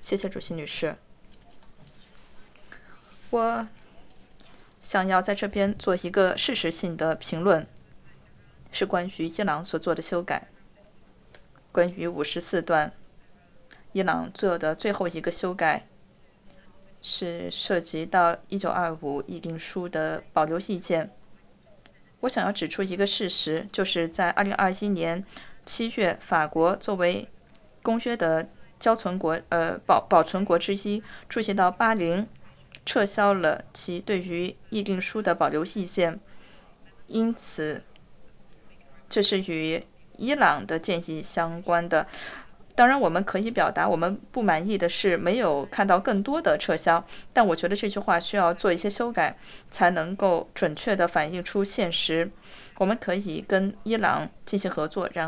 谢谢主席女士。我想要在这边做一个事实性的评论，是关于伊朗所做的修改。关于54段，伊朗做的最后一个修改是涉及到1925议定书的保留意见。我想要指出一个事实，就是在2021年7月，法国作为公约的保存国之一，出席到巴林，撤销了其对于议定书的保留意见。因此，这是与伊朗的建议相关的。当然，我们可以表达我们不满意的是没有看到更多的撤销，但我觉得这句话需要做一些修改，才能够准确地反映出现实。我们可以跟伊朗进行合作，